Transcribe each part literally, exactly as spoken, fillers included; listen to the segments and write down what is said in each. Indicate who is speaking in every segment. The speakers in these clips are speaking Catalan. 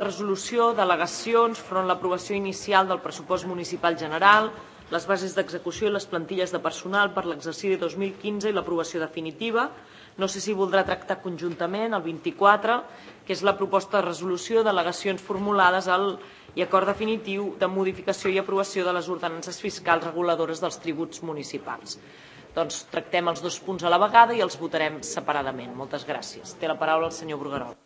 Speaker 1: resolució d'al·legacions front a l'aprovació inicial del pressupost municipal general, les bases d'execució i les plantilles de personal per l'exercici dos mil quinze i l'aprovació definitiva. No sé si voldrà tractar conjuntament el vint-i-quatre, que és la proposta de resolució d'al·legacions formulades al i acord definitiu de modificació i aprovació de les ordenances fiscals reguladores dels tributs municipals. Doncs tractem els dos punts a la vegada i els votarem separadament. Moltes gràcies. Té la paraula el senyor Bruguerol.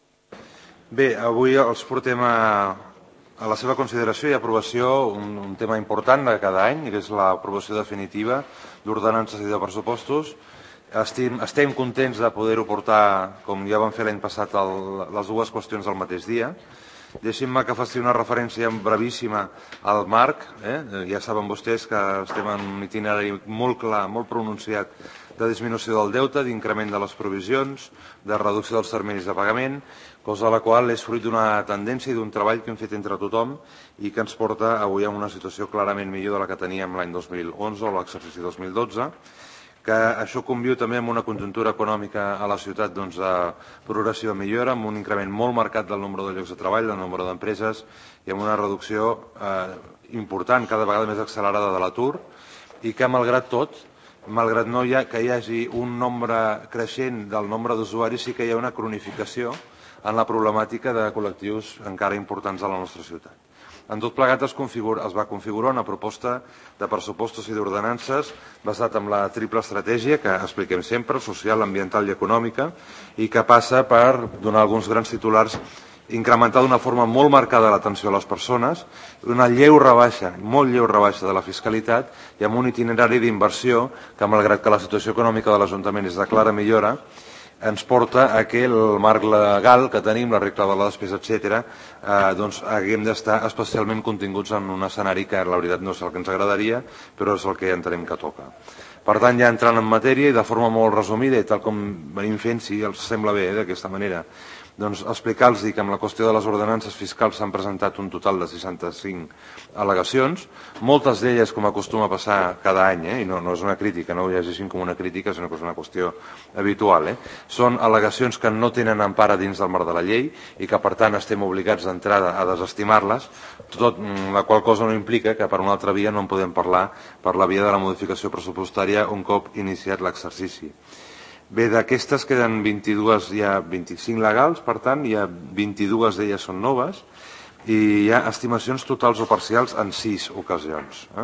Speaker 2: Bé, avui els portem a, a la seva consideració i aprovació un, un tema important de cada any, que és l'aprovació definitiva d'ordenances i de pressupostos. Estem, estem contents de poder-ho portar, com ja vam fer l'any passat, el, les dues qüestions al mateix dia. Deixin-me que faci una referència brevíssima al marc. Eh? Ja saben vostès que estem en un itinerari molt clar, molt pronunciat de disminució del deute, d'increment de les provisions, de reducció dels terminis de pagament, cosa la qual és fruit d'una tendència i d'un treball que hem fet entre tothom i que ens porta avui a una situació clarament millor de la que teníem l'any dos mil onze o l'exercici dos mil dotze, que això conviu també amb una conjuntura econòmica a la ciutat doncs, de progressiva millora, amb un increment molt marcat del nombre de llocs de treball, del nombre d'empreses i amb una reducció eh, important, cada vegada més accelerada de l'atur, i que malgrat tot, malgrat no hi ha, que hi hagi un nombre creixent del nombre d'usuaris, sí que hi ha una cronificació en la problemàtica de col·lectius encara importants a la nostra ciutat. En tot plegat es, configura, es va configurar una proposta de pressupostos i d'ordenances basat en la triple estratègia que expliquem sempre, social, ambiental i econòmica, i que passa per donar alguns grans titulars, incrementar d'una forma molt marcada l'atenció a les persones, una lleu rebaixa, molt lleu rebaixa de la fiscalitat i amb un itinerari d'inversió que, malgrat que la situació econòmica de l'Ajuntament és de clara millora, ens porta a que el marc legal que tenim, la regla de la despesa, etcètera, eh, doncs haguem d'estar especialment continguts en un escenari que la veritat no és el que ens agradaria, però és el que entenem que toca. Per tant, ja entrant en matèria i de forma molt resumida i tal com venim fent, si els sembla bé eh, d'aquesta manera, doncs explicar-los que amb la qüestió de les ordenances fiscals s'han presentat un total de seixanta-cinc al·legacions, moltes d'elles, com acostuma a passar cada any, eh, i no, no és una crítica, no ho llegeixin com una crítica, sinó que és una qüestió habitual, eh, són al·legacions que no tenen empara dins del marc de la llei i que per tant estem obligats d'entrada a desestimar-les, tot la qual cosa no implica que per una altra via no en podem parlar per la via de la modificació pressupostària un cop iniciat l'exercici. Bé, d'aquestes queden vint-i-dues, hi ha vint-i-cinc legals, per tant, hi ha vint-i-dues d'elles són noves i hi ha estimacions totals o parcials en sis ocasions. Eh?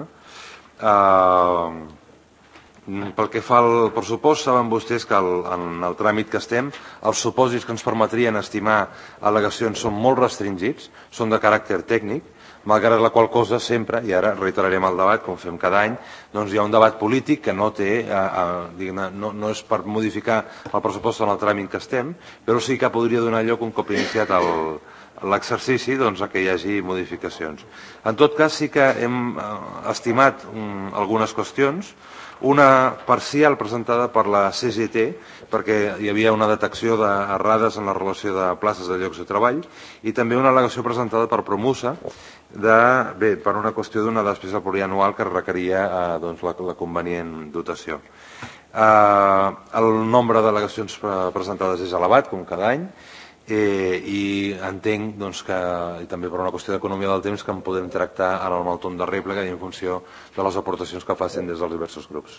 Speaker 2: Uh, pel que fa al pressupost, saben vostès que el, en el tràmit que estem, els supòsits que ens permetrien estimar al·legacions són molt restringits, són de caràcter tècnic, malgrat la qual cosa sempre, i ara reiterarem el debat, com fem cada any, doncs hi ha un debat polític que no té, eh, eh, no, no és per modificar el pressupost en el tràmit que estem, però sí que podria donar lloc un cop iniciat l'exercici doncs, a que hi hagi modificacions. En tot cas, sí que hem eh, estimat um, algunes qüestions, una parcial presentada per la C G T, perquè hi havia una detecció d'errades en la relació de places de llocs de treball, i també una al·legació presentada per Promusa, de, bé, per una qüestió d'una despesa plurianual que requeria eh, doncs, la, la convenient dotació. Eh, el nombre d'al·legacions presentades és elevat, com cada any, eh, i entenc doncs, que, i també per una qüestió d'economia del temps, que en podem tractar ara amb el torn de rèplica i en funció de les aportacions que facin des dels diversos grups.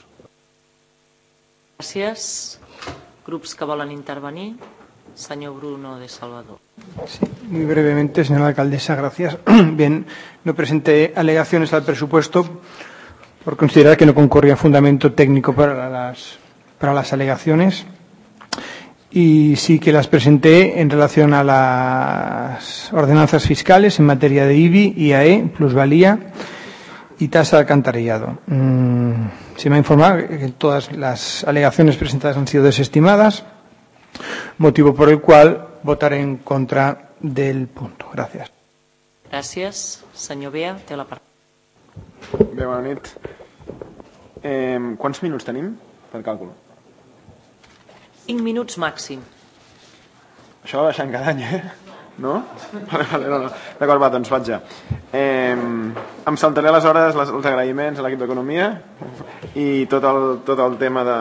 Speaker 1: Gràcies. Grups que volen intervenir. Señor Bruno de Salvador.
Speaker 3: Sí, muy brevemente, señora alcaldesa, gracias. Bien, no presenté alegaciones al presupuesto por considerar que no concorría fundamento técnico para las, para las alegaciones y sí que las presenté en relación a las ordenanzas fiscales en materia de I B I, I A E, plusvalía y tasa de alcantarillado. Mm, se me ha informado que todas las alegaciones presentadas han sido desestimadas, motivo por el cual votaré en contra del punto. Gracias.
Speaker 1: Gràcies. Senyor Bea, té la paraula.
Speaker 4: Bé, bona nit. Eh, quants minuts tenim per càlcul?
Speaker 1: Cinc minuts màxim.
Speaker 4: Això va baixant cada any, eh? No? Vale, vale, no, no. D'acord, va, doncs vaig ja. Eh, em saltaré aleshores les, els agraïments a l'equip d'Economia i tot el, tot el tema de...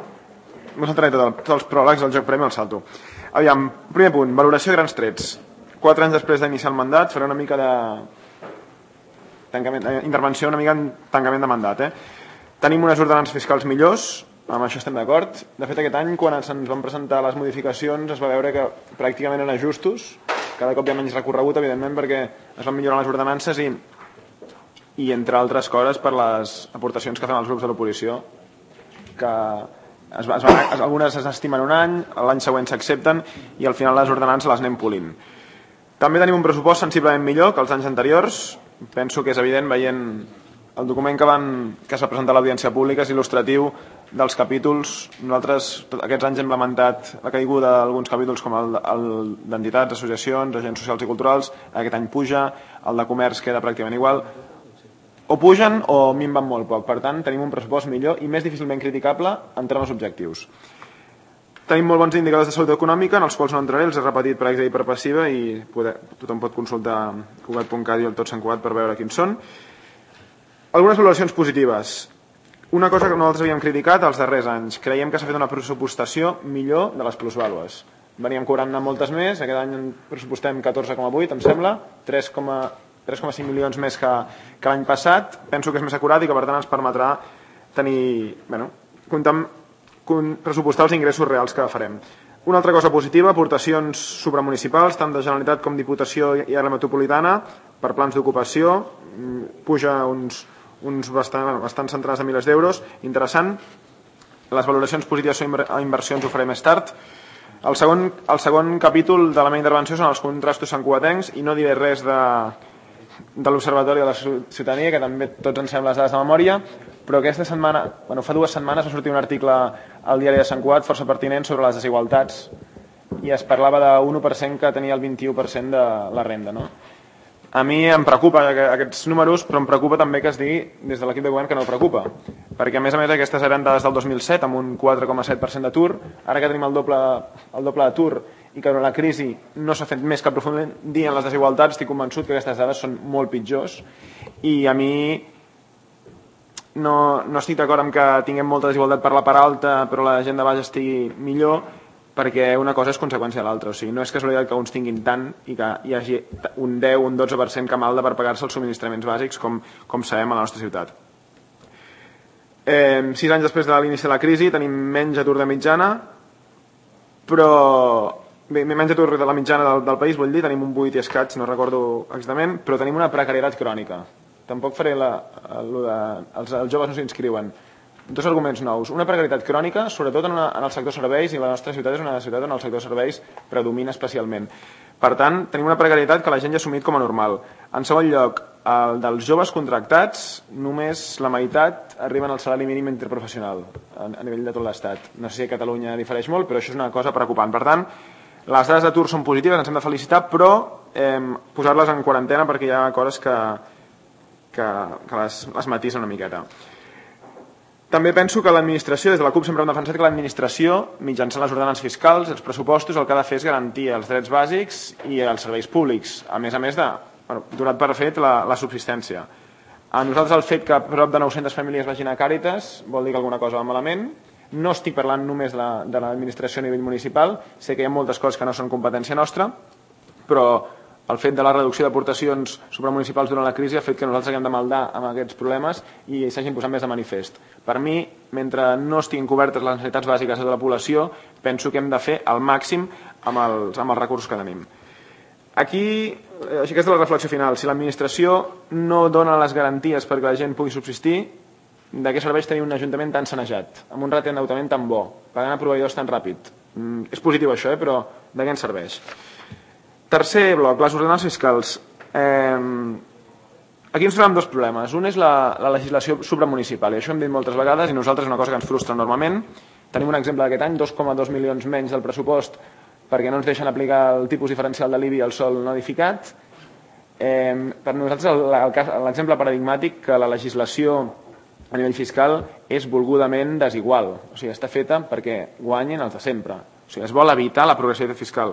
Speaker 4: M'ho saltaré tot el, tots els pròlegs del joc premi al salto. Aviam, primer punt, valoració de grans trets. quatre anys després d'iniciar el mandat, faré una mica de tancament, eh, intervenció, una mica en tancament de mandat. Eh? Tenim unes ordenances fiscals millors, amb això estem d'acord. De fet, aquest any, quan se'ns van presentar les modificacions, es va veure que pràcticament eren ajustos. Cada cop hi ha menys recorregut, evidentment, perquè es van millorar les ordenances i, i entre altres coses, per les aportacions que fan els grups de l'oposició, que es, es van, algunes s'estimen un any, l'any següent s'accepten i al final les ordenances les anem polint. També tenim un pressupost sensiblement millor que els anys anteriors. Penso que és evident, veient el document que, van, que es va presentar a l'audiència pública, és il·lustratiu dels capítols. Nosaltres aquests anys hem lamentat la caiguda d'alguns capítols com el, el d'entitats, associacions, agents socials i culturals. Aquest any puja, el de comerç queda pràcticament igual. O pugen o minven molt poc. Per tant, tenim un pressupost millor i més difícilment criticable en termes objectius. Tenim molt bons indicadors de salut econòmica, en els quals no entraré, els he repetit per activa i per passiva i poder, tothom pot consultar cugat punt cat i el tot sant cugat per veure quins són. Algunes valoracions positives. Una cosa que nosaltres havíem criticat els darrers anys. Creiem que s'ha fet una pressupostació millor de les plusvàlues. Veníem cobrant-ne moltes més, aquest any pressupostem catorze coma vuit, em sembla, tres coma cinc milions més que, que l'any passat. Penso que és més acurat i que per tant ens permetrà tenir, bueno, comptar amb pressupostar els ingressos reals que farem. Una altra cosa positiva, aportacions supramunicipals, tant de Generalitat com Diputació i àrea metropolitana, per plans d'ocupació, puja uns, uns bastant, bueno, bastant centrats de milers d'euros, interessant. Les valoracions positives a inversions ho faré més tard. El segon, el segon capítol de la meva intervenció són els contrastos santcugatencs i no diré res de, de l'Observatori de la Ciutadania, que també tots ens sabem les dades de memòria, però aquesta setmana, bueno, fa dues setmanes va sortir un article al diari de Sant Cugat força pertinent sobre les desigualtats i es parlava d'un u per cent que tenia el vint-i-u per cent de la renda. No? A mi em preocupa aquests números, però em preocupa també que es digui des de l'equip de govern que no preocupa, perquè a més a més aquestes eren dades del dos mil set amb un quatre coma set per cent d'atur, ara que tenim el doble, el doble d'atur i que durant la crisi no s'ha fet més que aprofundir en les desigualtats, estic convençut que aquestes dades són molt pitjors i a mi no, no estic d'acord amb que tinguem molta desigualtat per la part alta però la gent de baix estigui millor, perquè una cosa és conseqüència de l'altra. O sigui, no és casualitat que uns tinguin tant i que hi hagi un deu o un dotze per cent que malda per pagar-se els subministraments bàsics, com, com sabem a la nostra ciutat. Eh, sis anys després de l'inici de la crisi tenim menys atur de mitjana, però bé, menys atur de la mitjana del, del país, vull dir, tenim un vuit i escaig, no recordo exactament, però tenim una precarietat crònica. Tampoc faré la, el de, els, els joves no s'inscriuen. Dos arguments nous. Una precarietat crònica, sobretot en, una, en el sector serveis, i la nostra ciutat és una ciutat on el sector serveis predomina especialment. Per tant, tenim una precarietat que la gent ja ha assumit com a normal. En segon lloc, el dels joves contractats, només la meitat arriben al salari mínim interprofessional a, a nivell de tot l'Estat. No sé si a Catalunya difereix molt, però això és una cosa preocupant. Per tant, les dades d'atur són positives, ens hem de felicitar, però eh, posar-les en quarantena perquè hi ha coses que, que, que les, les matisen una miqueta. També penso que l'administració, des de la CUP sempre hem defensat que l'administració, mitjançant les ordenances fiscals, els pressupostos, el que ha de fer és garantir els drets bàsics i els serveis públics, a més a més de, bueno, donat per fet la, la subsistència. A nosaltres el fet que prop de nou-centes famílies vagin a Càritas vol dir que alguna cosa va malament. No estic parlant només de l'administració a nivell municipal, sé que hi ha moltes coses que no són competència nostra, però el fet de la reducció d'aportacions supramunicipals durant la crisi ha fet que nosaltres haguem de maldar amb aquests problemes i s'hagin posat més de manifest. Per mi, mentre no estiguin cobertes les necessitats bàsiques de la població, penso que hem de fer el màxim amb els, amb els recursos que tenim. Aquí, aquesta és la reflexió final. Si l'administració no dona les garanties perquè la gent pugui subsistir, de què serveix tenir un ajuntament tan sanejat, amb un ràtio d'endeutament tan bo, pagant a proveïdors tan ràpid? Mm, és positiu això, eh? Però de què ens serveix? Tercer bloc, les ordenances fiscals. Eh, aquí ens trobem dos problemes. Un és la, la legislació supramunicipal, i això hem dit moltes vegades, i nosaltres és una cosa que ens frustra enormement. Tenim un exemple d'aquest any, dos coma dos milions menys del pressupost, perquè no ens deixen aplicar el tipus diferencial de l'I B I al sòl no edificat. Eh, per nosaltres l'exemple paradigmàtic que la legislació a nivell fiscal és volgudament desigual. O sigui, està feta perquè guanyin els de sempre. O sigui, es vol evitar la progressivitat fiscal.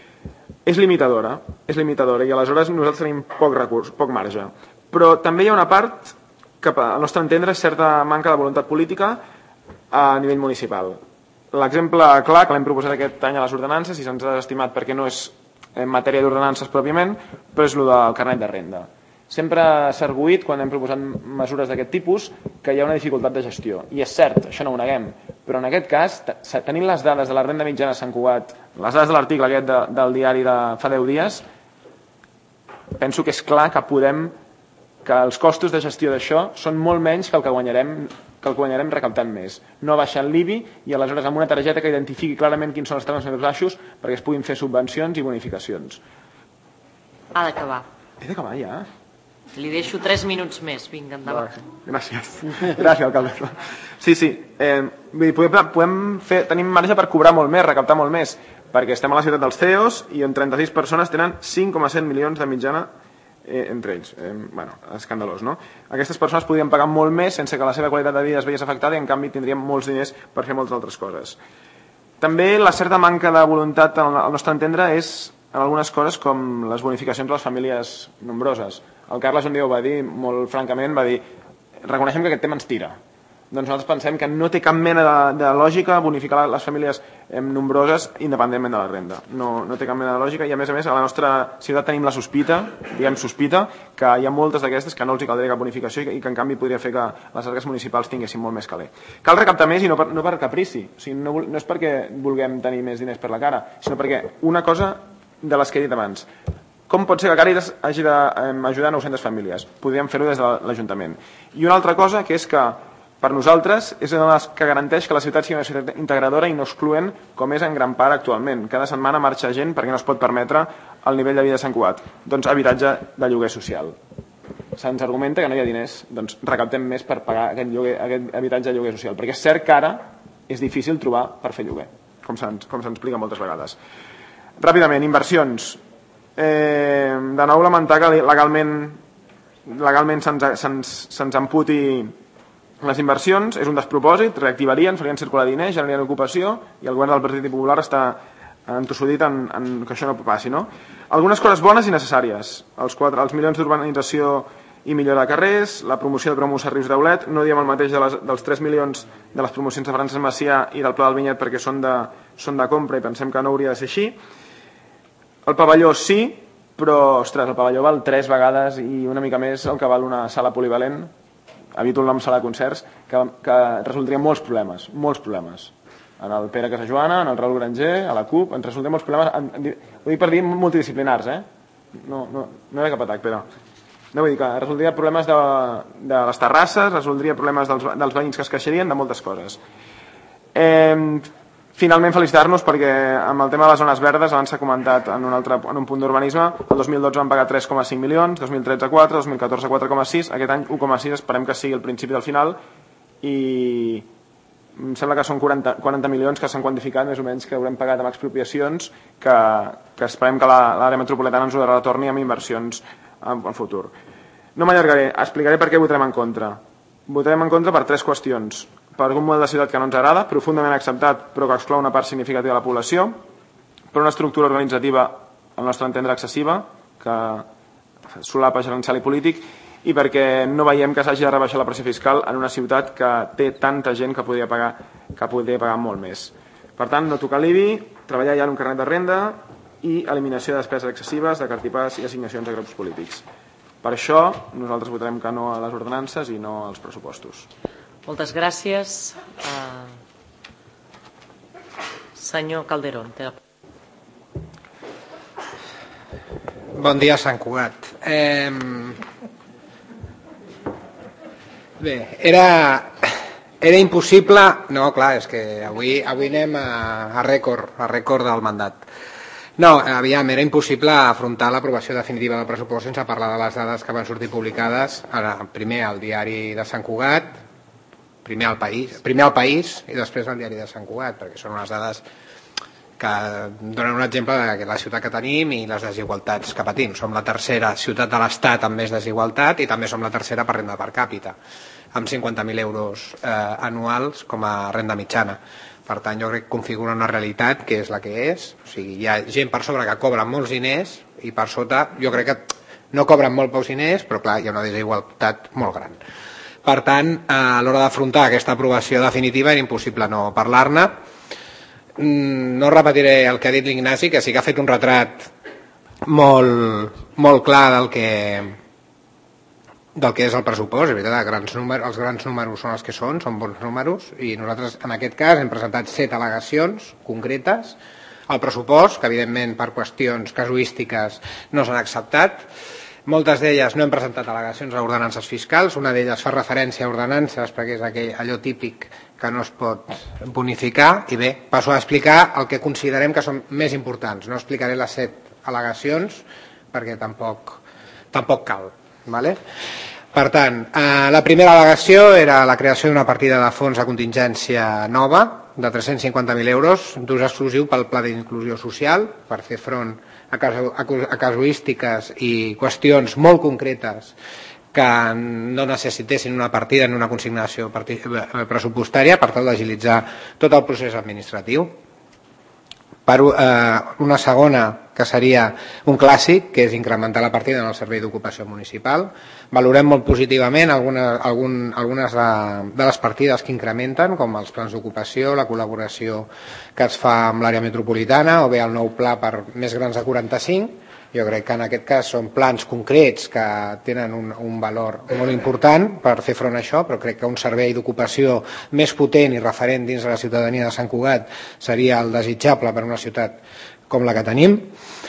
Speaker 4: És limitadora, és limitadora i aleshores nosaltres tenim poc recurs, poc marge. Però també hi ha una part que al nostre entendre és certa manca de voluntat política a nivell municipal. L'exemple clar que l'hem proposat aquest any a les ordenances i se'ns ha estimat perquè no és en matèria d'ordenances pròpiament, però és el del carnet de renda. Sempre s'ha arguït, quan hem proposat mesures d'aquest tipus, que hi ha una dificultat de gestió. I és cert, això no ho neguem, però en aquest cas, tenint les dades de la renda mitjana a Sant Cugat, les dades de l'article aquest de, del diari de fa deu dies, penso que és clar que podem, que els costos de gestió d'això són molt menys que el que guanyarem, que el que guanyarem recaptant més. No baixant l'I B I i aleshores amb una targeta que identifiqui clarament quins són els trams més baixos perquè es puguin fer subvencions i bonificacions.
Speaker 1: Ha d'acabar.
Speaker 4: He d'acabar ja?
Speaker 1: Li deixo tres minuts més, vinga, endavant.
Speaker 4: Gràcies. Gràcies, alcalde. Sí, sí. Eh, podem, podem fer, tenim marge per cobrar molt més, recaptar molt més, perquè estem a la ciutat dels C E Os i en trenta-sis persones tenen cinc coma set milions de mitjana eh, entre ells. Eh, bueno, escandalós, no? Aquestes persones podrien pagar molt més sense que la seva qualitat de vida es veiés afectada i en canvi tindrien molts diners per fer moltes altres coses. També la certa manca de voluntat al nostre entendre és en algunes coses com les bonificacions a les famílies nombroses. El Carles un dia ho va dir molt francament, va dir reconeixem que aquest tema ens tira. Doncs nosaltres pensem que no té cap mena de, de lògica bonificar les famílies eh, nombroses independentment de la renda. No, no té cap mena de lògica i a més a més a la nostra ciutat tenim la sospita, diguem sospita, que hi ha moltes d'aquestes que no els hi caldria cap bonificació i que, i que en canvi podria fer que les arques municipals tinguessin molt més caler. Cal recaptar més i no per, no per caprici, o sigui, no, no és perquè vulguem tenir més diners per la cara, sinó perquè una cosa de les que he dit abans. Com pot ser que Càritas hagi d'ajudar nou-centes famílies? Podríem fer-ho des de l'Ajuntament. I una altra cosa que és que per nosaltres és una de les que garanteix que la ciutat sigui una ciutat integradora i no excloent com és en gran part actualment. Cada setmana marxa gent perquè no es pot permetre el nivell de vida de Sant Cugat. Doncs habitatge de lloguer social. Se'ns argumenta que no hi ha diners, doncs recaptem més per pagar aquest, lloguer, aquest habitatge de lloguer social. Perquè és cert que ara és difícil trobar per fer lloguer, com se'ns com se'ns explica moltes vegades. Ràpidament, inversions. Eh, de nou lamentar que legalment, legalment se'ns se'ns se'ns amputi les inversions, és un despropòsit, reactivarien, farien circular diners, generarien ocupació i el govern del Partit Popular està entossudit en, en que això no passi, no? Algunes coses bones i necessàries, els, quatre, els milions d'urbanització i millora de carrers, la promoció de promos a Rius d'Aulet, no diem el mateix de les, dels tres milions de les promocions de Francesc Macià i del Pla del Vinyet perquè són de, són de compra i pensem que no hauria de ser així. El pavelló sí, però ostres, el pavelló val tres vegades i una mica més el que val una sala polivalent, evito el nom sala de concerts, que, que resultaria molts problemes, molts problemes. En el Pere Casajoana, en el Raül Granger, a la CUP, ens resultaria molts problemes, en, en, ho dic per dir multidisciplinars, eh? No, no, no hi ha cap atac, però... No vull dir que resoldria problemes de, de les terrasses, resoldria problemes dels, dels veïns que es queixarien, de moltes coses. Eh... Finalment felicitar-nos perquè amb el tema de les zones verdes, abans s'ha comentat en un, altre, en un punt d'urbanisme, el dos mil dotze van pagar tres coma cinc milions, dos mil tretze quatre, dos mil catorze quatre coma sis, aquest any u coma sis, esperem que sigui el principi del final i em sembla que són quaranta, quaranta milions que s'han quantificat més o menys que haurem pagat amb expropiacions que, que esperem que l'àrea metropolitana ens ho retorni amb inversions en, en futur. No m'allargaré, explicaré per què votarem en contra. Votarem en contra per tres qüestions. Per un model de ciutat que no ens agrada, profundament acceptat però que exclou una part significativa de la població, per una estructura organitzativa al nostre entendre excessiva, que solapa gerencial i polític, i perquè no veiem que s'hagi de rebaixar la pressió fiscal en una ciutat que té tanta gent que podria pagar, que podria pagar molt més. Per tant, no tocar l'I B I, treballar ja en un carnet de renda i eliminació de despeses excessives, de cartipàs i assignacions a grups polítics. Per això nosaltres votarem que no a les ordenances i no als pressupostos.
Speaker 1: Moltes gràcies. Uh, senyor Calderón.
Speaker 5: Bon dia, Sant Cugat. Eh, bé, era, era impossible... No, clar, és que avui, avui anem a, a rècord, a rècord del mandat. No, aviam, era impossible afrontar l'aprovació definitiva del pressupost sense parlar de les dades que van sortir publicades ara, primer al diari de Sant Cugat, primer al País, primer al País i després al diari de Sant Cugat, perquè són unes dades que donen un exemple de la ciutat que tenim i les desigualtats que patim. Som la tercera ciutat de l'Estat amb més desigualtat i també som la tercera per renda per càpita, amb cinquanta mil euros eh, anuals com a renda mitjana. Per tant, jo crec que configura una realitat que és la que és. O sigui, hi ha gent per sobre que cobra molts diners i per sota jo crec que no cobren molt pocs diners, però clar, hi ha una desigualtat molt gran. Per tant, a l'hora d'afrontar aquesta aprovació definitiva era impossible no parlar-ne. No repetiré el que ha dit l'Ignasi, que sí que ha fet un retrat molt, molt clar del que, del que és el pressupost. És veritat, grans números, els grans números són els que són, són bons números, i nosaltres en aquest cas hem presentat set al·legacions concretes al pressupost, que evidentment per qüestions casuístiques no s'han acceptat. Moltes d'elles no hem presentat al·legacions a ordenances fiscals, una d'elles fa referència a ordenances perquè és aquell, allò típic que no es pot bonificar, i bé, passo a explicar el que considerem que són més importants. No explicaré les set al·legacions perquè tampoc, tampoc cal. Vale? Per tant, eh, la primera al·legació era la creació d'una partida de fons de contingència nova de tres-cents cinquanta mil euros d'ús exclusiu pel Pla d'Inclusió Social per fer front a, casu a casuístiques i qüestions molt concretes que no necessitessin una partida en una consignació pressupostària per tal d'agilitzar tot el procés administratiu. Per eh, una segona, que seria un clàssic, que és incrementar la partida en el Servei d'Ocupació Municipal. Valorem molt positivament algunes, algun, algunes de, de les partides que incrementen, com els plans d'ocupació, la col·laboració que es fa amb l'àrea metropolitana, o bé el nou pla per més grans de quaranta-cinc. Jo crec que en aquest cas són plans concrets que tenen un, un valor molt important per fer front a això, però crec que un servei d'ocupació més potent i referent dins de la ciutadania de Sant Cugat seria el desitjable per a una ciutat com la que tenim.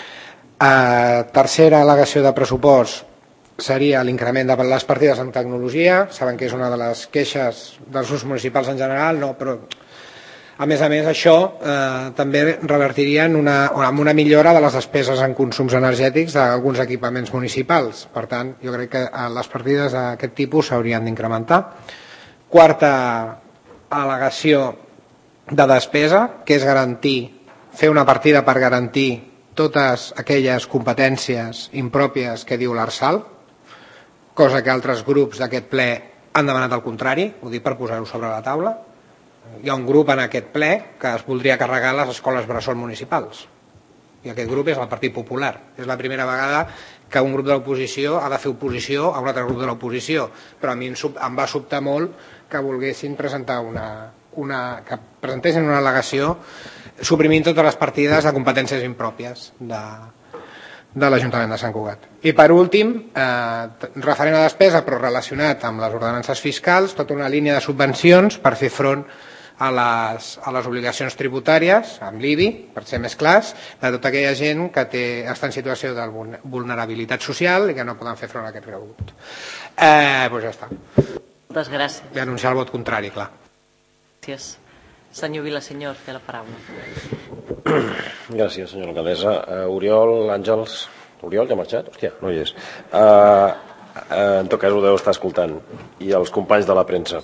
Speaker 5: Eh, tercera al·legació de pressupost seria l'increment de les partides en tecnologia. Saben que és una de les queixes dels grups municipals en general, no, però a més a més això eh, també revertiria en una, en una millora de les despeses en consums energètics d'alguns equipaments municipals. Per tant, jo crec que les partides d'aquest tipus s'haurien d'incrementar. Quarta al·legació de despesa, que és garantir, fer una partida per garantir totes aquelles competències impròpies que diu l'Arsal, cosa que altres grups d'aquest ple han demanat al contrari, ho dic per posar-ho sobre la taula. Hi ha un grup en aquest ple que es voldria carregar les escoles bressol municipals, i aquest grup és el Partit Popular. És la primera vegada que un grup de l'oposició ha de fer oposició a un altre grup de l'oposició, però a mi em va sobtar molt que volguessin presentar una, una, que presentessin una al·legació suprimint totes les partides de competències impròpies de, de l'Ajuntament de Sant Cugat. I per últim, eh, referent a despesa però relacionat amb les ordenances fiscals, tota una línia de subvencions per fer front a les, a les obligacions tributàries, amb l'I B I, per ser més clars, de tota aquella gent que té, està en situació de vulnerabilitat social i que no poden fer front a aquest rebut. Eh, doncs ja està.
Speaker 1: Moltes gràcies.
Speaker 5: Vull anunciar el vot contrari, clar.
Speaker 1: Gràcies. Senyor Vilasenyor, té la paraula.
Speaker 6: Gràcies, senyora alcaldessa. Uh, Oriol, Àngels... Oriol, ja ha marxat? Hòstia, no hi és. Uh, uh, en tot cas ho deu estar escoltant. I els companys de la premsa.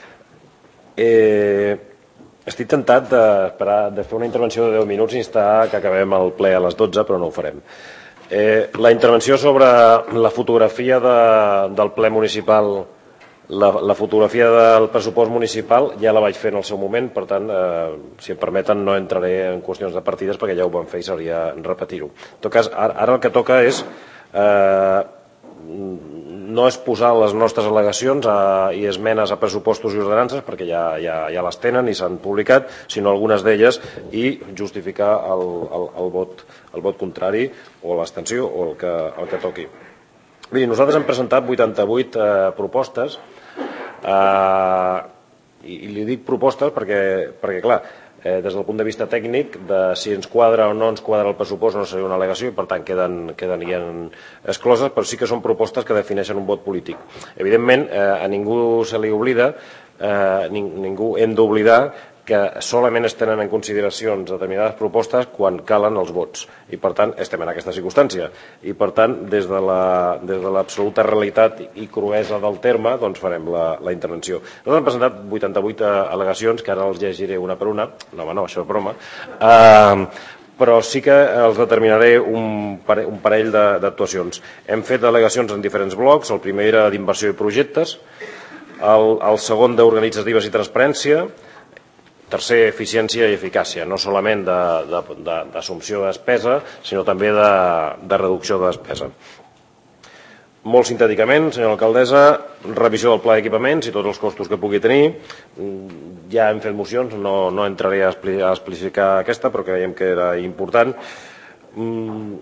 Speaker 6: Eh, estic tentat de, de fer una intervenció de deu minuts i instar que acabem el ple a les dotze, però no ho farem. Eh, la intervenció sobre la fotografia de, del ple municipal, la, la fotografia del pressupost municipal ja la vaig fer en el seu moment, per tant, eh, si em permeten, no entraré en qüestions de partides perquè ja ho vam fer i seria repetir-ho. En tot cas, ara, ara el que toca és eh, no és posar les nostres al·legacions a, i esmenes a pressupostos i ordenances perquè ja, ja, ja les tenen i s'han publicat, sinó algunes d'elles, i justificar el, el, el, vot, el vot contrari o l'abstenció o el que, el que toqui. Miri, nosaltres hem presentat vuitanta-vuit eh, propostes eh, i, i li dic propostes perquè, perquè clar, eh, des del punt de vista tècnic, de si ens quadra o no ens quadra el pressupost no seria una al·legació i per tant queden, queden excloses, però sí que són propostes que defineixen un vot polític. Evidentment, eh, a ningú se li oblida, eh, ning ningú hem d'oblidar que solament es tenen en consideracions determinades propostes quan calen els vots. I, per tant, estem en aquesta circumstància. I, per tant, des de l'absoluta la, realitat i cruesa del terme, doncs farem la, la intervenció. Nosaltres hem presentat vuitanta-vuit al·legacions, que ara els llegiré una per una. No, no, això és broma. Uh, però sí que els determinaré un parell, un parell d'actuacions. Hem fet al·legacions en diferents blocs. El primer era d'inversió i projectes. El, el segon d'organitzatives i transparència. Tercer, eficiència i eficàcia, no solament d'assumpció de, de, de despesa, sinó també de, de reducció de despesa. Molt sintèticament, senyora alcaldessa, revisió del pla d'equipaments i tots els costos que pugui tenir. Ja hem fet mocions, no, no entraré a explicitar aquesta, però creiem que era important.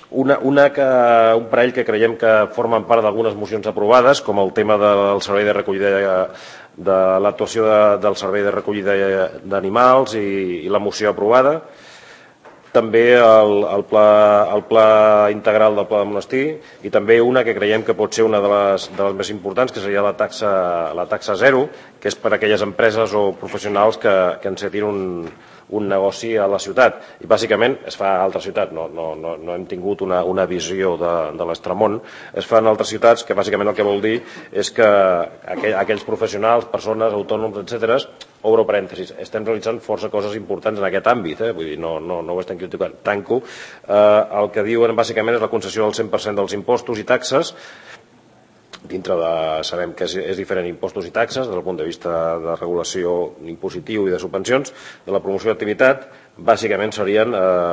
Speaker 6: Una, una que, un parell que creiem que formen part d'algunes mocions aprovades, com el tema del servei de recollida de, de l'actuació de, del servei de recollida d'animals i, i la moció aprovada. També el, el, pla, el pla integral del Pla de Monestir i també una que creiem que pot ser una de les, de les més importants, que seria la taxa, la taxa zero, que és per a aquelles empreses o professionals que, que encetin un, un negoci a la ciutat. I bàsicament es fa a altres ciutats, no, no, no, no hem tingut una, una visió de, de l'Extramont, es fa en altres ciutats que bàsicament el que vol dir és que aquell, aquells professionals, persones, autònoms, etcètera, obro parèntesis, estem realitzant força coses importants en aquest àmbit, eh? Vull dir, no, no, no ho estem criticant, tanco. Eh, el que diuen bàsicament és la concessió del cent per cent dels impostos i taxes, dintre de, sabem que és, és diferent impostos i taxes, des del punt de vista de regulació impositiu i de subvencions, de la promoció d'activitat, bàsicament serien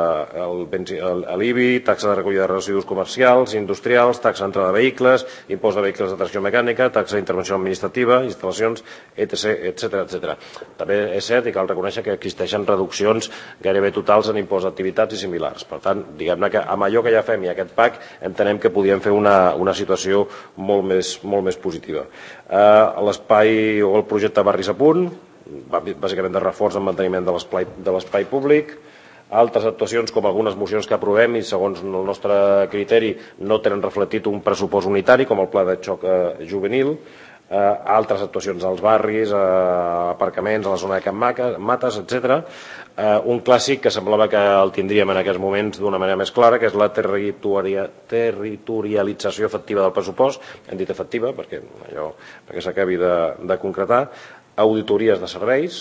Speaker 6: eh, l'I B I, taxa de recollida de residus comercials, industrials, taxa d'entrada de vehicles, impost de vehicles de tracció mecànica, taxa d'intervenció administrativa, instal·lacions, etcètera, etcètera, etcètera. També és cert i cal reconèixer que existeixen reduccions gairebé totals en impost d'activitats i similars. Per tant, diguem-ne que amb allò que ja fem i aquest P A C entenem que podíem fer una, una situació molt més, molt més positiva. Eh, l'espai o el projecte Barris a Punt, bàsicament de reforç en manteniment de l'espai públic, altres actuacions com algunes mocions que aprovem i segons el nostre criteri no tenen reflectit un pressupost unitari com el pla de xoc eh, juvenil, eh, altres actuacions als barris, eh, aparcaments a la zona de Can Mates, etcètera. Eh, un clàssic que semblava que el tindríem en aquests moments d'una manera més clara, que és la territoria, territorialització efectiva del pressupost, hem dit efectiva perquè, allò, perquè s'acabi de, de concretar, auditories de serveis,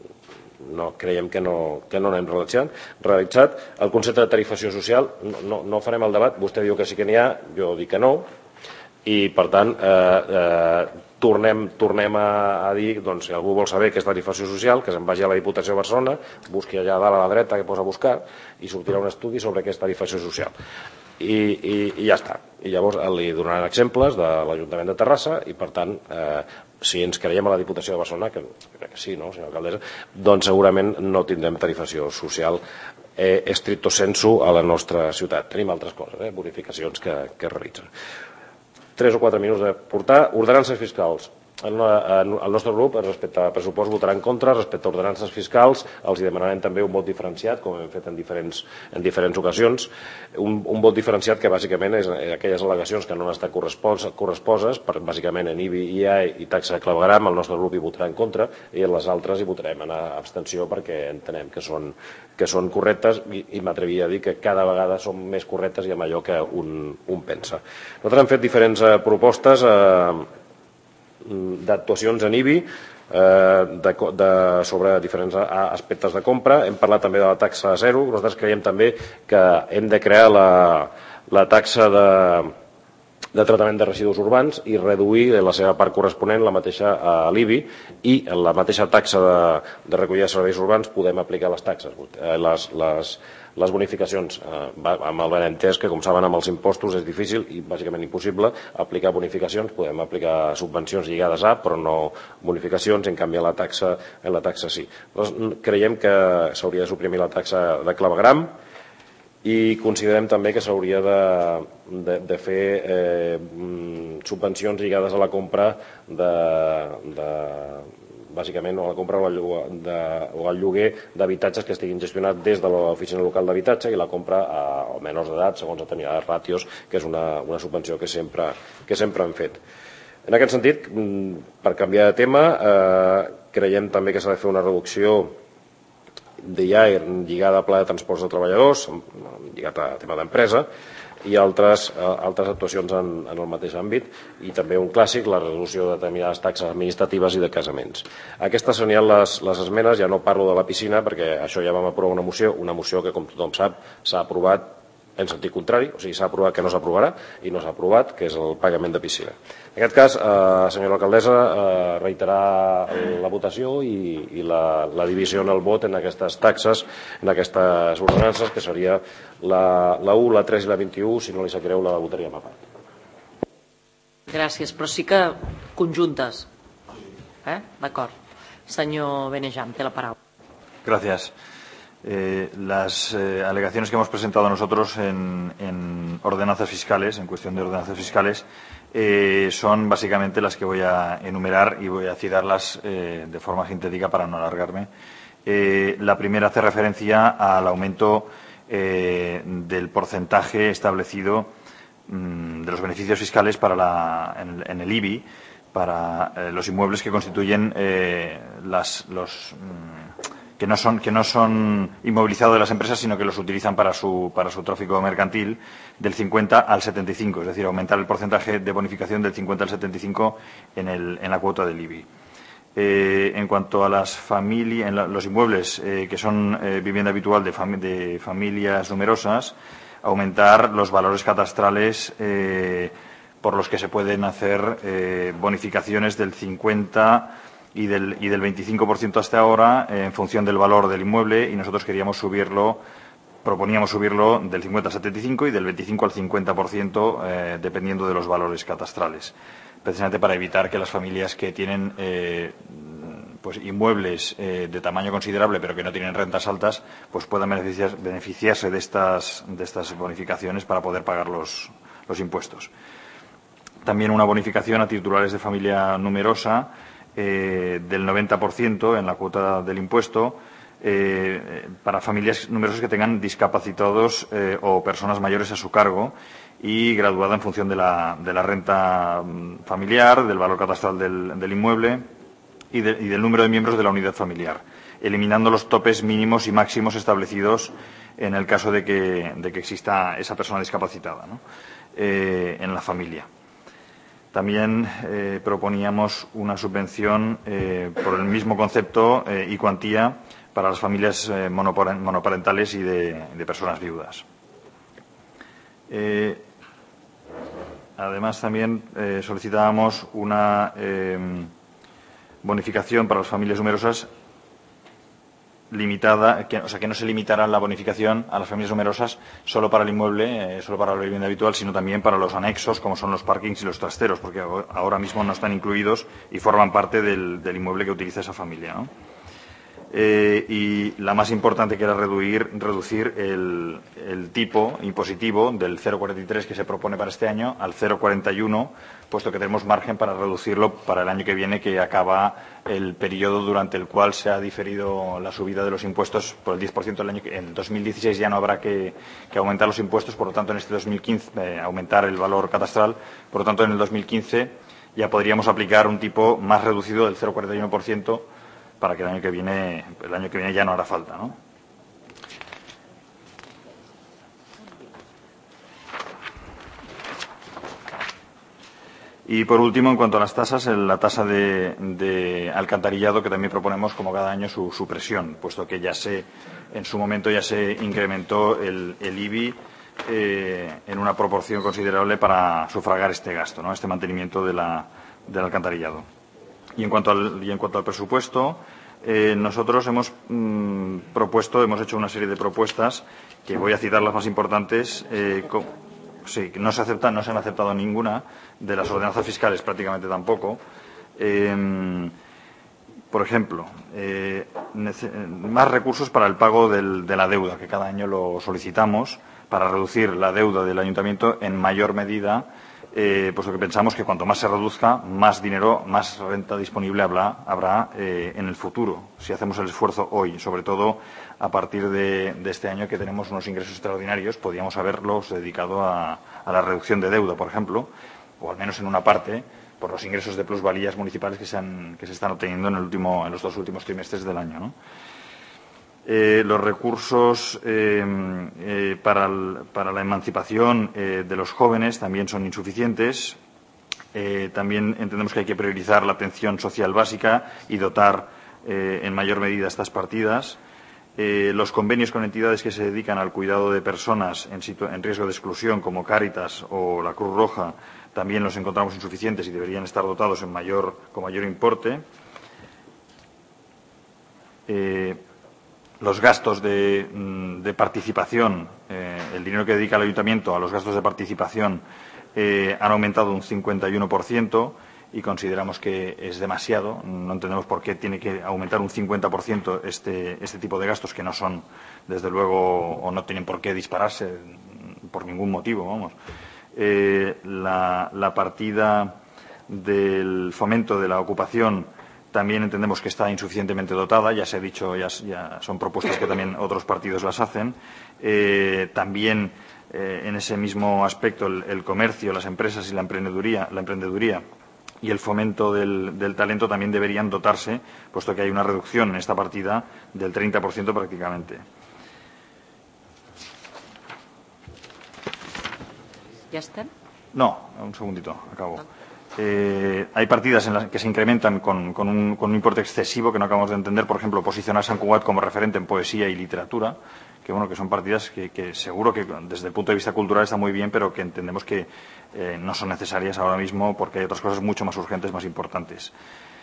Speaker 6: no, creiem que no, que no n'hem realitzat, realitzat. El concepte de tarifació social, no, no, no farem el debat, vostè diu que sí que n'hi ha, jo dic que no, i per tant eh, eh, tornem, tornem a, a dir, doncs, si algú vol saber què és tarifació social, que se'n vagi a la Diputació de Barcelona, busqui allà dalt a la dreta que posa a buscar i sortirà un estudi sobre què és tarifació social. I, i, i ja està. I llavors li donaran exemples de l'Ajuntament de Terrassa i per tant eh, si ens creiem a la Diputació de Barcelona, que crec que sí, no, senyora alcaldessa, doncs segurament no tindrem tarifació social eh, estricto sensu a la nostra ciutat. Tenim altres coses, eh, bonificacions que, que es realitzen. Tres o quatre minuts de portar. Ordenances fiscals. El nostre grup, respecte a pressupost, votarà en contra. Respecte a ordenances fiscals, els demanarem també un vot diferenciat, com hem fet en diferents, en diferents ocasions. Un, un vot diferenciat que bàsicament és aquelles al·legacions que no han estat corresposes, per, bàsicament en I B I, I A E i taxa de clavegueram, el nostre grup hi votarà en contra, i en les altres hi votarem en abstenció perquè entenem que són, que són correctes i, i m'atreviria a dir que cada vegada són més correctes i amb allò que un, un pensa. Nosaltres hem fet diferents eh, propostes eh, d'actuacions en I B I eh, de, de, sobre diferents aspectes de compra. Hem parlat també de la taxa zero. Nosaltres creiem també que hem de crear la, la taxa de, de tractament de residus urbans i reduir la seva part corresponent la mateixa a l'I B I i en la mateixa taxa de, de recollida de serveis urbans podem aplicar les taxes, les, les, les bonificacions, eh, amb el benentès que, com saben, amb els impostos és difícil i bàsicament impossible aplicar bonificacions. Podem aplicar subvencions lligades a, però no bonificacions, en canvi en la taxa, en la taxa sí. Llavors, creiem que s'hauria de suprimir la taxa de clavegueram i considerem també que s'hauria de, de, de fer eh, subvencions lligades a la compra de, de bàsicament o a la compra o al, de, o al lloguer d'habitatges que estiguin gestionats des de l'oficina local d'habitatge i la compra a, a menors d'edat segons determinades ràtios, que és una, una subvenció que sempre, que sempre hem fet. En aquest sentit, per canviar de tema, eh, creiem també que s'ha de fer una reducció d'I A E lligada a pla de transports de treballadors, lligat a tema d'empresa, i altres, eh, altres actuacions en, en el mateix àmbit, i també un clàssic, la resolució de determinades taxes administratives i de casaments. Aquestes serien les, les esmenes. Ja no parlo de la piscina perquè això ja vam aprovar una moció, una moció que, com tothom sap, s'ha aprovat en sentit contrari, o sigui, s'ha aprovat que no s'aprovarà i no s'ha aprovat, que és el pagament de piscina. En aquest cas, eh, senyora alcaldessa, eh, reiterar la votació i, i la, la divisió en el vot en aquestes taxes, en aquestes ordenances, que seria la, la u, la tres i la vint-i-u. Si no li sap greu, la votaríem a part.
Speaker 1: Gràcies, però sí que conjuntes. Eh? D'acord. Senyor Benejam, té la paraula.
Speaker 7: Gracias. Eh, las eh, alegaciones que hemos presentado nosotros en, en ordenanzas fiscales, en cuestión de ordenanzas fiscales, eh, son básicamente las que voy a enumerar y voy a citarlas eh, de forma sintética para no alargarme. Eh, la primera hace referencia al aumento eh, del porcentaje establecido mmm, de los beneficios fiscales para la, en, en el I B I para eh, los inmuebles que constituyen eh, las, los mmm, que no son que no son inmovilizados de las empresas, sino que los utilizan para su para su tráfico mercantil, del cincuenta al setenta y cinco, es decir, aumentar el porcentaje de bonificación del cincuenta al setenta y cinco en el en la cuota del I B I. Eh, en cuanto a las familias, en la, los inmuebles eh, que son eh, vivienda habitual de, fami de familias numerosas, aumentar los valores catastrales eh, por los que se pueden hacer eh, bonificaciones del cincuenta y del, y del veinticinco por ciento hasta ahora eh, en función del valor del inmueble, y nosotros queríamos subirlo, proponíamos subirlo del cincuenta al setenta y cinco y del veinticinco al cincuenta por ciento eh, dependiendo de los valores catastrales, precisamente para evitar que las familias que tienen eh, pues inmuebles eh, de tamaño considerable pero que no tienen rentas altas pues puedan beneficiar, beneficiarse de estas, de estas bonificaciones para poder pagar los, los impuestos. También una bonificación a titulares de familia numerosa eh, del noventa por ciento en la cuota del impuesto eh, para familias numerosas que tengan discapacitados eh, o personas mayores a su cargo y graduada en función de la, de la renta familiar, del valor catastral del, del inmueble y, de, y del número de miembros de la unidad familiar, eliminando los topes mínimos y máximos establecidos en el caso de que, de que exista esa persona discapacitada, ¿no? eh, en la familia. También eh, proponíamos una subvención eh, por el mismo concepto eh, y cuantía para las familias eh, monoparentales y de, de personas viudas. Eh, además, también eh, solicitábamos una eh, bonificación para las familias numerosas limitada, que, o sea, que no se limitara la bonificación a las familias numerosas solo para el inmueble, eh, solo para la vivienda habitual, sino también para los anexos, como son los parkings y los trasteros, porque ahora mismo no están incluidos y forman parte del, del inmueble que utiliza esa familia, ¿no? Eh, y la más importante, que era reducir, reducir el, el tipo impositivo del cero coma cuarenta y tres que se propone para este año al cero coma cuarenta y uno, puesto que tenemos margen para reducirlo para el año que viene, que acaba el periodo durante el cual se ha diferido la subida de los impuestos por el diez por ciento. El año que, en dos mil dieciséis ya no habrá que, que aumentar los impuestos, por lo tanto en este dos mil quince eh, aumentar el valor catastral, por lo tanto en el dos mil quince ya podríamos aplicar un tipo más reducido del cero coma cuarenta y uno por ciento para que el año que viene, el año que viene ya no hará falta, ¿no? Y por último, en cuanto a las tasas, la tasa de, de alcantarillado, que también proponemos como cada año su supresión, puesto que ya se, en su momento ya se incrementó el, el I B I eh, en una proporción considerable para sufragar este gasto, ¿no? Este mantenimiento de la, del alcantarillado. Y en cuanto al, y en cuanto al presupuesto, eh, nosotros hemos mmm, propuesto, hemos hecho una serie de propuestas que voy a citar las más importantes. Eh, con, sí, no se aceptan, no se han aceptado ninguna de las ordenanzas fiscales, prácticamente tampoco. Eh, por ejemplo, eh, más recursos para el pago del, de la deuda, que cada año lo solicitamos, para reducir la deuda del ayuntamiento en mayor medida. Eh, puesto que pensamos que cuanto más se reduzca, más dinero, más renta disponible habrá, habrá eh, en el futuro, si hacemos el esfuerzo hoy, sobre todo a partir de, de este año, que tenemos unos ingresos extraordinarios. Podríamos haberlos dedicado a, a la reducción de deuda, por ejemplo, o al menos en una parte, por los ingresos de plusvalías municipales que se, han, que se están obteniendo en, el último, en los dos últimos trimestres del año, ¿no? Eh, los recursos eh, eh, para, el, para la emancipación eh, de los jóvenes también son insuficientes. Eh, también entendemos que hay que priorizar la atención social básica y dotar eh, en mayor medida estas partidas. Eh, los convenios con entidades que se dedican al cuidado de personas en, en riesgo de exclusión, como Cáritas o la Cruz Roja, también los encontramos insuficientes y deberían estar dotados en mayor, con mayor importe. Eh, Los gastos de, de participación, eh, el dinero que dedica el ayuntamiento a los gastos de participación, eh, han aumentado un cincuenta y uno por ciento y consideramos que es demasiado. No entendemos por qué tiene que aumentar un cincuenta por ciento este, este tipo de gastos que no son, desde luego, o no tienen por qué dispararse por ningún motivo, vamos. Eh, la, la partida del fomento de la ocupación también entendemos que está insuficientemente dotada, ya se ha dicho, ya, ya son propuestas que también otros partidos las hacen. Eh, también eh, en ese mismo aspecto el, el comercio, las empresas y la emprendeduría, la emprendeduría y el fomento del, del talento también deberían dotarse, puesto que hay una reducción en esta partida del treinta por ciento prácticamente.
Speaker 1: ¿Ya están?
Speaker 7: No, un segundito, acabo. Eh, hay partidas en las que se incrementan con, con, un, con un importe excesivo que no acabamos de entender. Por ejemplo, posicionar San Cugat como referente en poesía y literatura, que bueno, que son partidas que, que seguro que desde el punto de vista cultural está muy bien, pero que entendemos que eh, no son necesarias ahora mismo porque hay otras cosas mucho más urgentes, más importantes.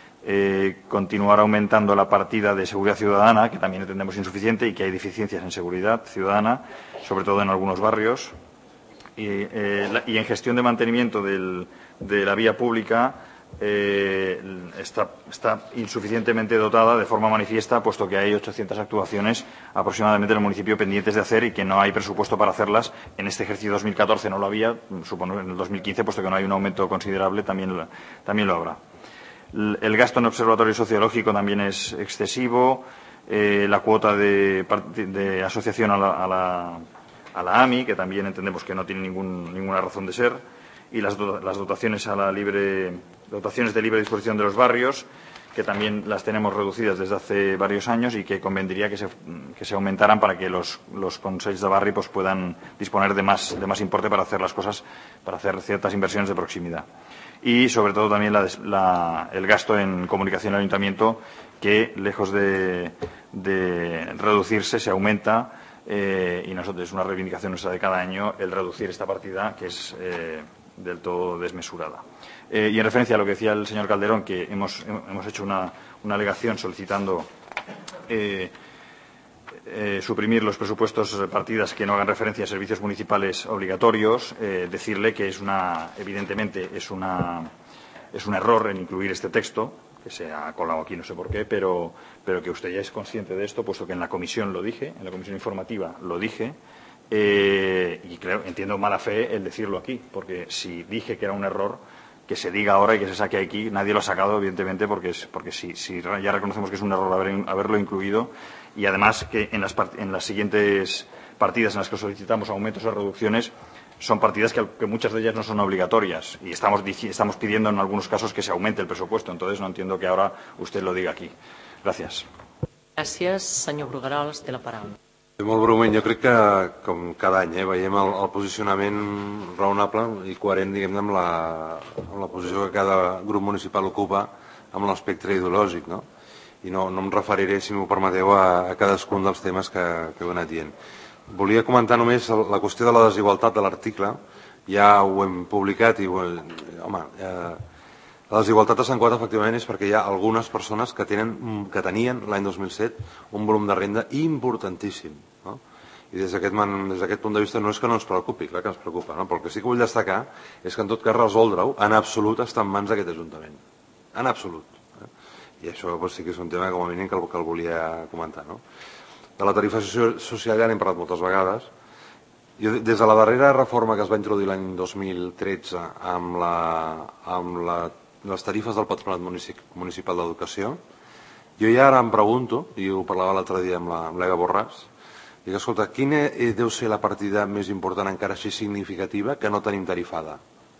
Speaker 7: Eh, continuar aumentando la partida de seguridad ciudadana, que también entendemos insuficiente y que hay deficiencias en seguridad ciudadana, sobre todo en algunos barrios. Y, eh, la, y en gestión de mantenimiento del, de la vía pública eh, está, está insuficientemente dotada de forma manifiesta, puesto que hay ochocientas actuaciones aproximadamente en el municipio pendientes de hacer y que no hay presupuesto para hacerlas. En este ejercicio dos mil catorce no lo había, supongo en el dos mil quince, puesto que no hay un aumento considerable, también, también lo habrá. El, el gasto en observatorio sociológico también es excesivo. Eh, la cuota de, de asociación a la, a la a la A M I, que también entendemos que no tiene ningún, ninguna razón de ser, y las, do, las dotaciones a la libre, dotaciones de libre disposición de los barrios, que también las tenemos reducidas desde hace varios años y que convendría que se, que se aumentaran para que los, los consells de barri pues, puedan disponer de más, de más importe para hacer las cosas, para hacer ciertas inversiones de proximidad. Y, sobre todo, también la, la, el gasto en comunicación al ayuntamiento, que, lejos de, de reducirse, se aumenta. Eh, y nosotros es una reivindicación nuestra de cada año el reducir esta partida, que es eh, del todo desmesurada. Eh, y en referencia a lo que decía el señor Calderón, que hemos, hemos hecho una, una alegación solicitando eh, eh, suprimir los presupuestos partidas que no hagan referencia a servicios municipales obligatorios, eh, decirle que es una, evidentemente es, una, es un error en incluir este texto, que se ha colado aquí, no sé por qué, pero, pero que usted ya es consciente de esto, puesto que en la comisión lo dije, en la comisión informativa lo dije, eh, y creo, entiendo mala fe el decirlo aquí, porque si dije que era un error, que se diga ahora y que se saque aquí, nadie lo ha sacado, evidentemente, porque, es, porque si, si ya reconocemos que es un error haber, haberlo incluido, y además que en las, en las siguientes partidas en las que solicitamos aumentos o reducciones, son partidas que, que muchas de ellas no son obligatorias y estamos, estamos pidiendo en algunos casos que se aumente el presupuesto. Entonces no entiendo que ahora usted lo diga aquí. Gràcies.
Speaker 1: Gràcies. Senyor Bruguerols, té la paraula.
Speaker 2: Molt breument, jo crec que, com cada any, eh, veiem el, el posicionament raonable i coherent, diguem-ne, amb, la, amb la posició que cada grup municipal ocupa amb l'espectre ideològic, no? I no, no em referiré, si m'ho permeteu, a, a cadascun dels temes que, que heu anat dient. Volia comentar només la qüestió de la desigualtat de l'article. Ja ho hem publicat i, home, eh, la desigualtat a Sant Cugat efectivament és perquè hi ha algunes persones que, tenen, que tenien l'any dos mil set un volum de renda importantíssim, no? I des d'aquest punt de vista no és que no ens preocupi, clar que ens preocupa, no? Però el que sí que vull destacar és que en tot cas resoldre-ho en absolut està en mans d'aquest Ajuntament. En absolut. Eh? I això doncs, sí que és un tema com a mínim que el, que el volia comentar, no? De la tarifació social ja n'hem parlat moltes vegades. Jo, des de la darrera reforma que es va introduir l'any dos mil tretze amb, la, amb la, les tarifes del Patronat Municipal d'Educació, jo ja ara em pregunto, i ho parlava l'altre dia amb l'Ega Borràs, dic, escolta, quina deu ser la partida més important, encara així significativa, que no tenim tarifada?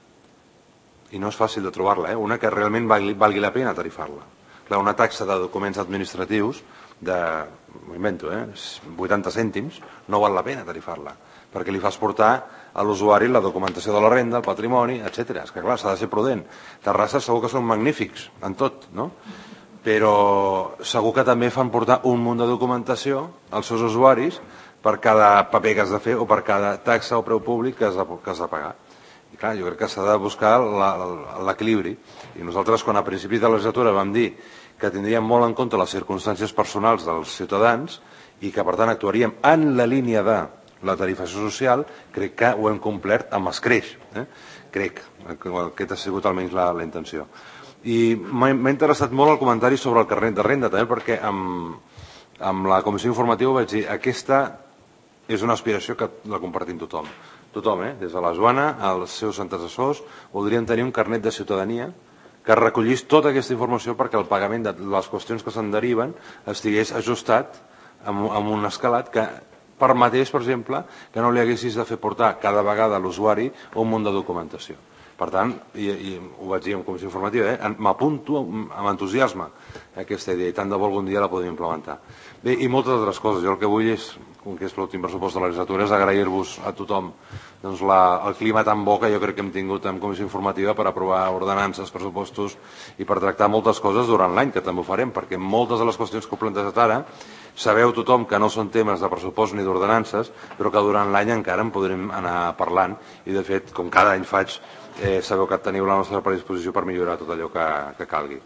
Speaker 2: I no és fàcil de trobar-la, eh? Una que realment valgui, valgui la pena tarifar-la. Clar, una taxa de documents administratius de, m'ho invento, eh, vuitanta cèntims, no val la pena tarifar-la, perquè li fas portar a l'usuari la documentació de la renda, el patrimoni, etcètera. És que clar, s'ha de ser prudent. Terrassa segur que són magnífics en tot, no? Però segur que també fan portar un munt de documentació als seus usuaris per cada paper que has de fer o per cada taxa o preu públic que has de, que has de pagar. I clar, jo crec que s'ha de buscar l'equilibri. I nosaltres, quan a principis de la legislatura vam dir que tindríem molt en compte les circumstàncies personals dels ciutadans i que, per tant, actuaríem en la línia de la tarifació social, crec que ho hem complert amb escreix. Eh? Crec que aquesta ha sigut almenys la, la intenció. I m'ha interessat molt el comentari sobre el carnet de renda, també perquè amb, amb la comissió informativa vaig dir aquesta és una aspiració que la compartim tothom. Tothom, eh? Des de la Joana als seus antecessors, voldríem tenir un carnet de ciutadania que recollís tota aquesta informació perquè el pagament de les qüestions que se'n deriven estigués ajustat amb, amb un escalat que permetés, per exemple, que no li haguessis de fer portar cada vegada a l'usuari un munt de documentació. Per tant, i, i ho vaig dir en comissió informativa, eh? m'apunto amb entusiasme a aquesta idea i tant de bo algun dia la podem implementar. Bé, i moltes altres coses. Jo el que vull és, com que és l'últim pressupost de la legislatura, és agrair-vos a tothom doncs, la, el clima tan bo que jo crec que hem tingut en comissió informativa per aprovar ordenances, pressupostos i per tractar moltes coses durant l'any, que també ho farem, perquè moltes de les qüestions que heu plantejat ara sabeu tothom que no són temes de pressupost ni d'ordenances, però que durant l'any encara en podrem anar parlant i, de fet, com cada any faig, eh, sabeu que teniu la nostra predisposició per millorar tot allò que, que calgui.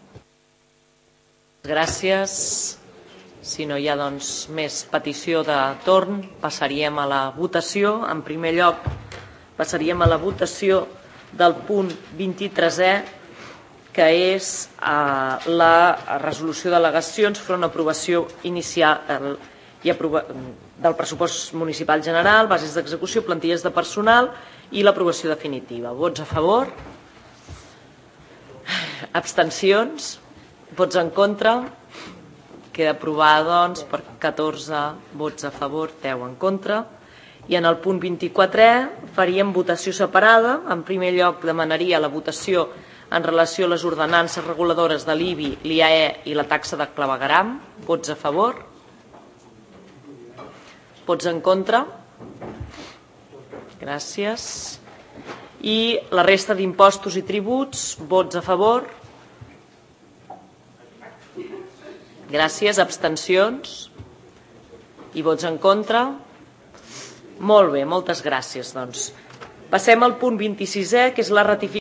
Speaker 1: Gràcies. Si no hi ha doncs, més petició de torn, passaríem a la votació. En primer lloc, passaríem a la votació del punt vint-i-tresè, que és eh, la resolució d'al·legacions front a aprovació inicial el, i aprova, del pressupost municipal general, bases d'execució, plantilles de personal i l'aprovació definitiva. Vots a favor? Abstencions? Vots en contra? Queda aprovada doncs, per catorze vots a favor, deu en contra. I en el punt vint-i-quatre faríem votació separada. En primer lloc demanaria la votació en relació a les ordenances reguladores de l'I B I, l'I A E i la taxa de clavegueram. Vots a favor? Vots en contra? Gràcies. I la resta d'impostos i tributs, vots a favor? Gràcies. Abstencions? I vots en contra? Molt bé, moltes gràcies. Doncs. Passem al punt vint-i-sisè, que és la ratificació